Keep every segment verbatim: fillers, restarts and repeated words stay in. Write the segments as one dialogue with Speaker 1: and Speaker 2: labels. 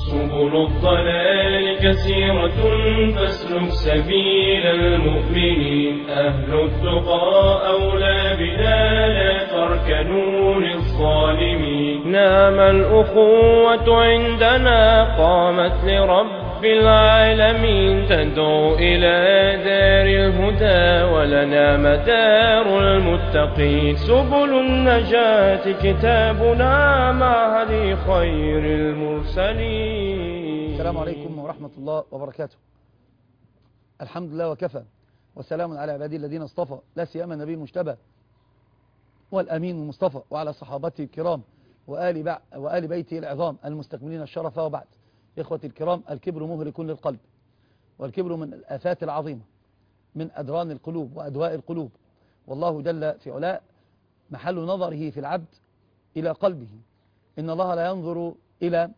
Speaker 1: سبل الضلال كثيرة فاسلك سبيل المؤمنين. أهل التقى أولى بنا لا تركنوا للظالمين.
Speaker 2: نعم الأخوة عندنا قامت لرب العالمين تدعو إلى دار الهدى ولنا مدار المتقين. سبل النجاة كتابنا مع هدي خير المرسلين.
Speaker 3: السلام عليكم ورحمة الله وبركاته. الحمد لله وكفى وسلام على عبادي الذين اصطفى، لا سيما النبي المجتبى والأمين المصطفى وعلى صحابته الكرام وآل, بع... وآل بيته العظام المستكملين الشرف. وبعد، إخوتي الكرام، الكبر مهلك للقلب، والكبر من الآفات العظيمة من أدران القلوب وأدواء القلوب. والله جل في علاء محل نظره في العبد إلى قلبه. إن الله لا ينظر إلى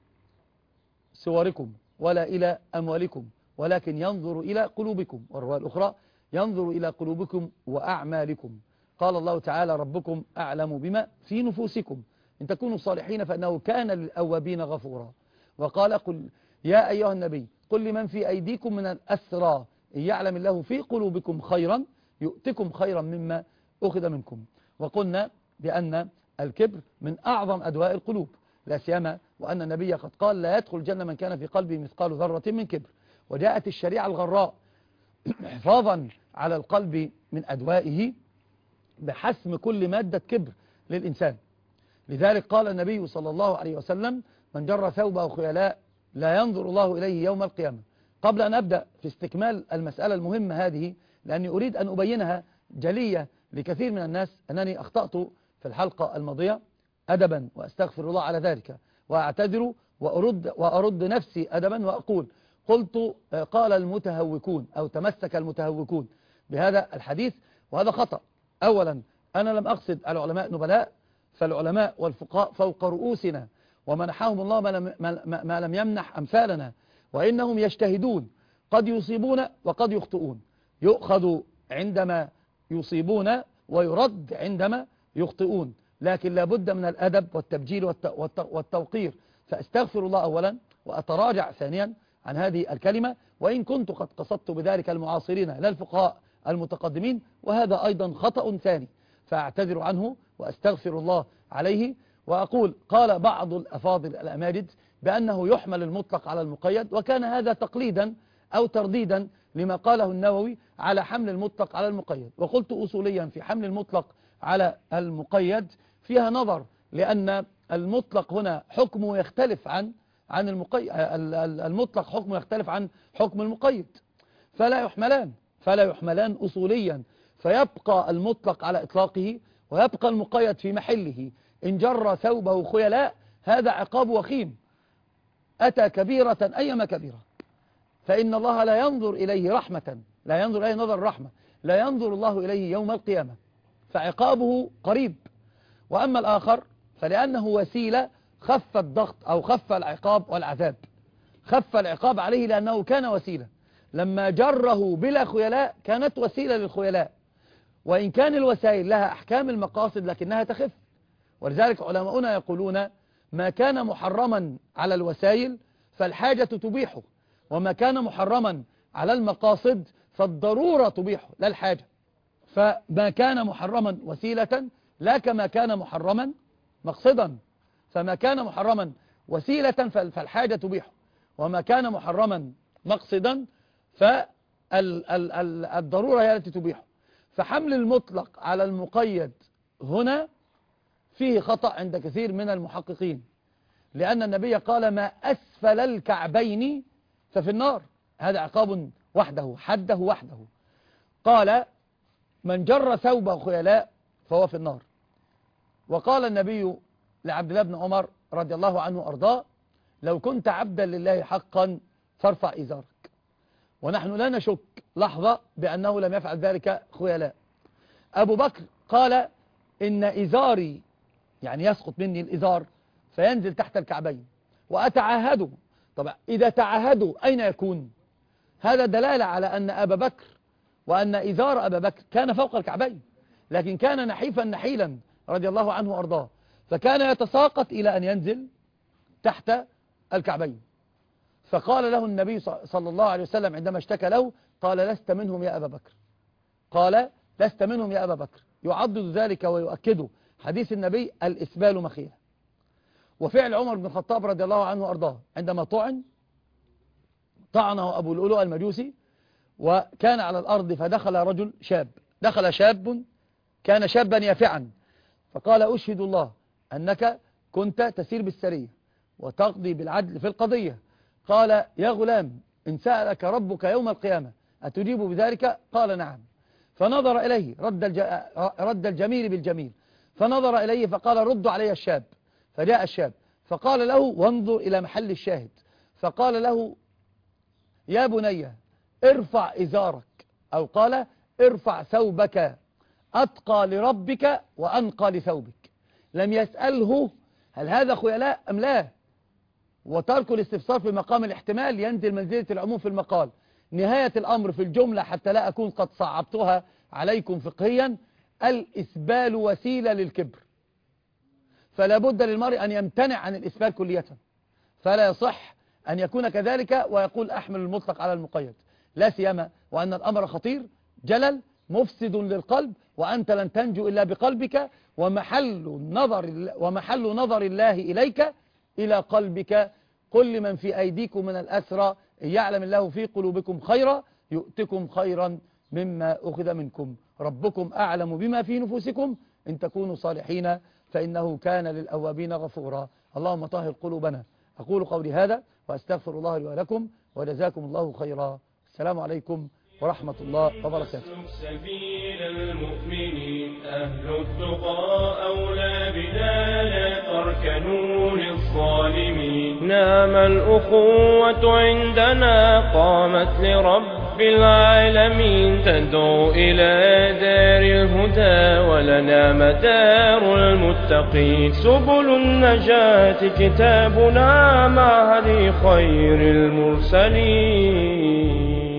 Speaker 3: صوركم ولا إلى أموالكم ولكن ينظر إلى قلوبكم. والرواية الأخرى ينظر إلى قلوبكم وأعمالكم. قال الله تعالى: ربكم أعلم بما في نفوسكم إن تكونوا صالحين فإنه كان للأوابين غفورا. وقال: قل يا أيها النبي قل لمن في أيديكم من الأسرى إن يعلم الله في قلوبكم خيرا يؤتكم خيرا مما أخذ منكم. وقلنا بأن الكبر من أعظم أدواء القلوب، لا سيما وأن النبي قد قال: لا يدخل الجنة من كان في قلبه مثقال ذرة من كبر. وجاءت الشريعة الغراء حفاظا على القلب من أدوائه بحسم كل مادة كبر للإنسان. لذلك قال النبي صلى الله عليه وسلم: من جر ثوبه خيلاء لا ينظر الله إليه يوم القيامة. قبل أن أبدأ في استكمال المسألة المهمة هذه، لأني أريد أن أبينها جلية لكثير من الناس، أنني أخطأت في الحلقة الماضية أدبا وأستغفر الله على ذلك وأعتذر وأرد, وأرد نفسي أدبا وأقول: قلت قال المتهوكون أو تمسك المتهوكون بهذا الحديث، وهذا خطأ. أولا، أنا لم أقصد العلماء نبلاء، فالعلماء والفقهاء فوق رؤوسنا ومنحهم الله ما لم, ما لم يمنح أمثالنا، وإنهم يجتهدون، قد يصيبون وقد يخطئون. يؤخذ عندما يصيبون ويرد عندما يخطئون، لكن لابد من الأدب والتبجيل والتوقير. فأستغفر الله أولا وأتراجع ثانيا عن هذه الكلمة، وإن كنت قد قصدت بذلك المعاصرين لا الفقهاء المتقدمين، وهذا أيضا خطأ ثاني، فأعتذر عنه وأستغفر الله عليه. وأقول: قال بعض الأفاضل الأماجد بأنه يحمل المطلق على المقيد، وكان هذا تقليدا أو ترديدا لما قاله النووي على حمل المطلق على المقيد. وقلت أصوليا في حمل المطلق على المقيد فيها نظر، لأن المطلق هنا حكمه يختلف عن عن المقيد، المطلق حكمه يختلف عن حكم المقيد، فلا يحملان فلا يحملان أصوليا، فيبقى المطلق على إطلاقه ويبقى المقيد في محله. إن جر ثوبه خيلاء هذا عقاب وخيم، أتى كبيرة أيما كبيرة، فإن الله لا ينظر إليه رحمة، لا ينظر إليه نظر الرحمة، لا ينظر الله إليه يوم القيامة، فعقابه قريب. وأما الآخر فلأنه وسيلة خف الضغط أو خف العقاب والعذاب. خف العقاب عليه لأنه كان وسيلة، لما جره بلا خيلاء كانت وسيلة للخيلاء، وإن كان الوسائل لها أحكام المقاصد لكنها تخف. ولذلك علماؤنا يقولون: ما كان محرما على الوسائل فالحاجة تبيحه، وما كان محرما على المقاصد فالضرورة تبيحه لا الحاجة. فما كان محرما وسيلة لا كما كان محرما مقصدا، فما كان محرما وسيلة فالحاجة تبيحه، وما كان محرما مقصدا فالضرورة هي التي تبيحه. فحمل المطلق على المقيد هنا فيه خطأ عند كثير من المحققين، لأن النبي قال: ما أسفل الكعبين ففي النار. هذا عقاب وحده، حده وحده. قال: من جر ثوبه خيلاء فهو في النار. وقال النبي لعبد الله بن عمر رضي الله عنه وأرضاه: لو كنت عبدا لله حقا فارفع إزارك. ونحن لا نشك لحظة بأنه لم يفعل ذلك خيلاء. أبو بكر قال: إن إزاري، يعني يسقط مني الإزار فينزل تحت الكعبين، وأتعاهده. طبعا إذا تعاهدوا أين يكون؟ هذا دلالة على أن أبا بكر وأن إزار أبا بكر كان فوق الكعبين، لكن كان نحيفا نحيلا رضي الله عنه وأرضاه، فكان يتساقط إلى أن ينزل تحت الكعبين. فقال له النبي صلى الله عليه وسلم عندما اشتكى له قال لست منهم يا أبا بكر، قال لست منهم يا أبا بكر، يعضد ذلك ويؤكده حديث النبي الإسبال مخيلة. وفعل عمر بن الخطاب رضي الله عنه وأرضاه عندما طعن طعنه أبو لؤلؤ المجوسي وكان على الأرض، فدخل رجل شاب، دخل شاب كان شابا يافعا، فقال أشهد الله أنك كنت تسير بالسرية وتقضي بالعدل في القضية. قال يا غلام إن سألك ربك يوم القيامة أتجيب بذلك؟ قال نعم. فنظر إليه رد, الج... رد الجميل بالجميل، فنظر إليه فقال رد علي الشاب. فجاء الشاب فقال له وانظر إلى محل الشاهد، فقال له يا بني ارفع إزارك، أو قال ارفع ثوبك، أتقى لربك وأنقى لثوبك. لم يسأله هل هذا خيلاء أم لا، وترك الاستفسار في مقام الاحتمال ينزل منزلة العموم في المقال. نهاية الأمر في الجملة حتى لا أكون قد صعبتها عليكم فقهيا، الإسبال وسيلة للكبر، فلا بد للمرء أن يمتنع عن الإسبال كلية، فلا يصح أن يكون كذلك ويقول أحمل المطلق على المقيد، لا سيما وأن الأمر خطير جلل مفسد للقلب، وأنت لن تنجو إلا بقلبك، ومحل نظر ومحل نظر الله إليك إلى قلبك. قل لمن في أيديكم من الأسرى إن يعلم الله في قلوبكم خيرا يؤتكم خيرا مما أخذ منكم، ربكم أعلم بما في نفوسكم إن تكونوا صالحين فإنه كان للأوابين غفورا. اللهم طهر قلوبنا. أقول قولي هذا وأستغفر الله لي ولكم، وجزاكم الله خيرا. السلام عليكم ورحمة الله وبركاته.
Speaker 1: سبيل المؤمنين أهل التقى أولى بنا لا تركنوا للظالمين.
Speaker 2: نعم الأخوة عندنا قامت لرب العالمين، تدعو إلى دار الهدى ولنا مدار المتقين. سبل النجاة كتابنا مع هدي خير المرسلين.